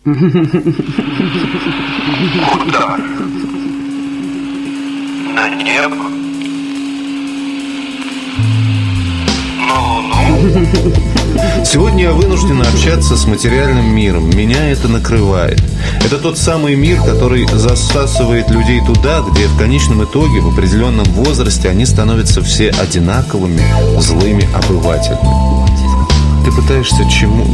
Куда? На небо? Ну. Сегодня я вынужден общаться с материальным миром. Меня это накрывает. Это тот самый мир, который засасывает людей туда, где в конечном итоге, в определенном возрасте, они становятся все одинаковыми, злыми обывателями. Ты пытаешься чему...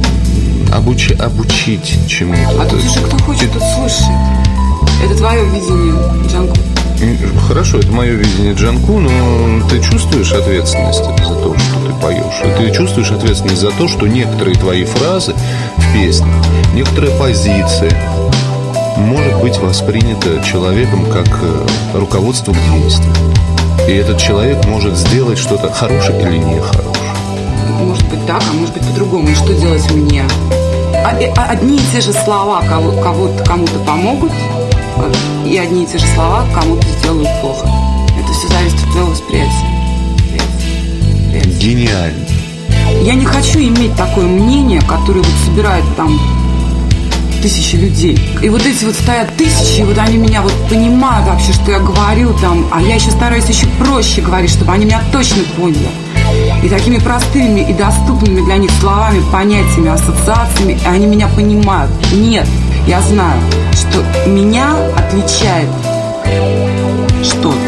обучить чему-то. А тут уже кто хочет, тот слышит. Это твое видение, Джанку. Хорошо, это мое видение Джанку, но ты чувствуешь ответственность за то, что ты поешь? И ты чувствуешь ответственность за то, что некоторые твои фразы в песне, некоторая позиция может быть воспринята человеком как руководство к действию. И этот человек может сделать что-то хорошее или нехорошее. Может быть так, а может быть по-другому. И что делать мне? Одни и те же слова кому-то помогут, и одни и те же слова кому-то сделают плохо. Это все зависит от твоего восприятия. Гениально. Я не хочу иметь такое мнение, которое вот собирает там тысячи людей. И вот эти вот стоят тысячи, и вот они меня вот понимают вообще, что я говорю там, а я еще стараюсь еще проще говорить, чтобы они меня точно поняли. И такими простыми и доступными для них словами, понятиями, ассоциациями они меня понимают. Нет, я знаю, что меня отличает что-то.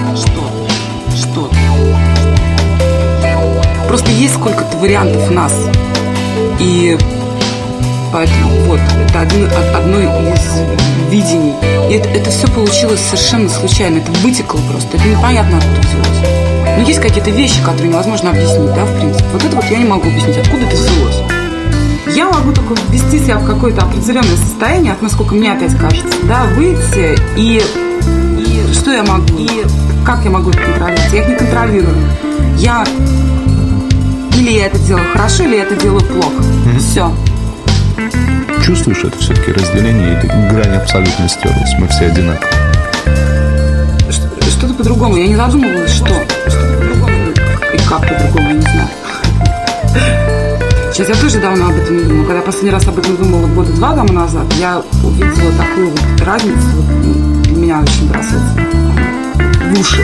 Просто есть сколько-то вариантов нас. И поэтому вот, это одно из видений. И это все получилось совершенно случайно. Это вытекло просто. Это непонятно, откуда взялось. Но есть какие-то вещи, которые невозможно объяснить, да, в принципе. Вот это вот я не могу объяснить, откуда это взялось. Я могу только ввести себя в какое-то определенное состояние, насколько мне опять кажется, да, выйти и что я могу, и как я могу это контролировать. Я их не контролирую. Или я это делаю хорошо, или я это делаю плохо. Все. Чувствуешь это все-таки разделение, или грань абсолютно стерлась? Мы все одинаковые. Что-то по-другому. Я не задумывалась, что по-другому и как по-другому, я не знаю. Сейчас я тоже давно об этом не думала. Когда последний раз об этом думала года 2 тому назад, я увидела такую вот разницу. Вот, для меня очень бросается в уши.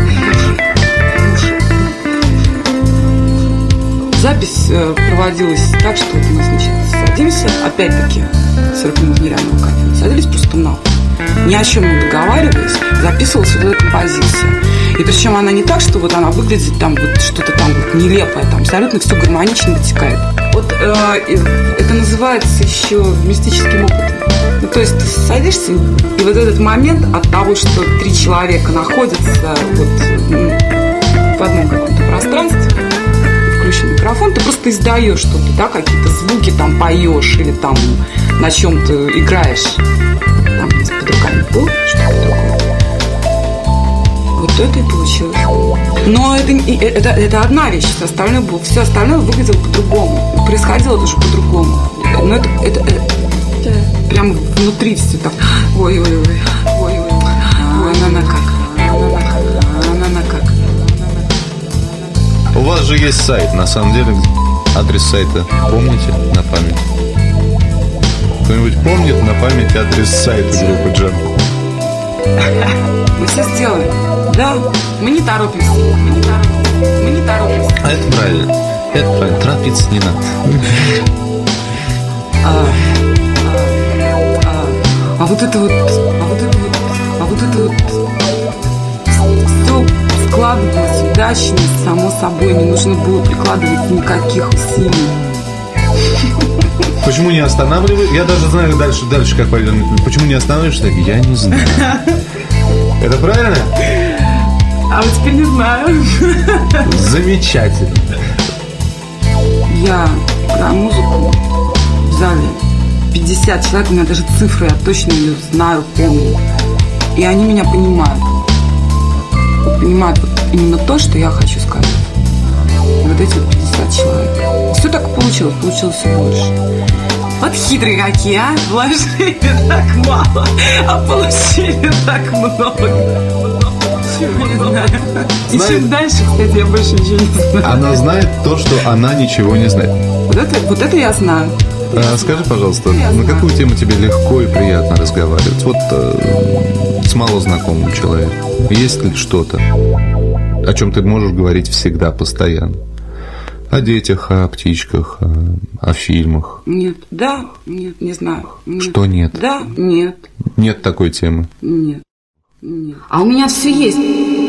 Запись проводилась так, что вот мы, значит, садимся, опять-таки, 40 минут нереального кофе, садились просто на пол. Ни о чем не договариваясь, записывалась вот эта композиция. И причем она не так, что вот она выглядит там вот что-то там вот нелепое, там абсолютно все гармонично вытекает. Вот это называется еще мистическим опытом. Ну, то есть ты садишься, и вот этот момент от того, что 3 человека находятся вот в одном каком-то пространстве, включен микрофон, ты просто издаешь что-то, да, какие-то звуки там поешь или там на чем-то играешь. Там под руками было что-то другое. Вот это и получилось. Но это одна вещь, все остальное выглядело по-другому. Происходило тоже по-другому. Но это прямо внутри все так. Ой-ой-ой. Ой, она как. У вас же есть сайт, на самом деле. Адрес сайта помните на память? Кто-нибудь помнит на память адрес сайта группы Джанку? Мы все сделаем. Да, мы не торопимся. А это правильно. Торопиться не надо. А вот это вот все складывалось удачно, само собой, не нужно было прикладывать никаких усилий. Почему не останавливаешь? Я даже знаю дальше как пойдет. Почему не останавливаешься? Я не знаю. Это правильно? А вот теперь не знаю. Замечательно. Я играю музыку в зале. 50 человек, у меня даже цифры, я точно ее знаю, помню. И они меня понимают. Понимают вот именно то, что я хочу сказать. И вот эти вот 50 человек. Все так получилось все больше. Вот хитрые какие, а? Вложили так мало, а получили так много. Чего не знаю. И чем дальше, кстати, я больше ничего не знаю. Она знает то, что она ничего не знает. Вот это я знаю. Скажи, пожалуйста, на какую тему тебе легко и приятно разговаривать? Вот с малознакомым человеком. Есть ли что-то, о чем ты можешь говорить всегда, постоянно? О детях, о птичках, о фильмах? Нет, да, нет, не знаю. Нет. Что нет? Да, нет. Нет такой темы? Нет, нет. А у меня все есть.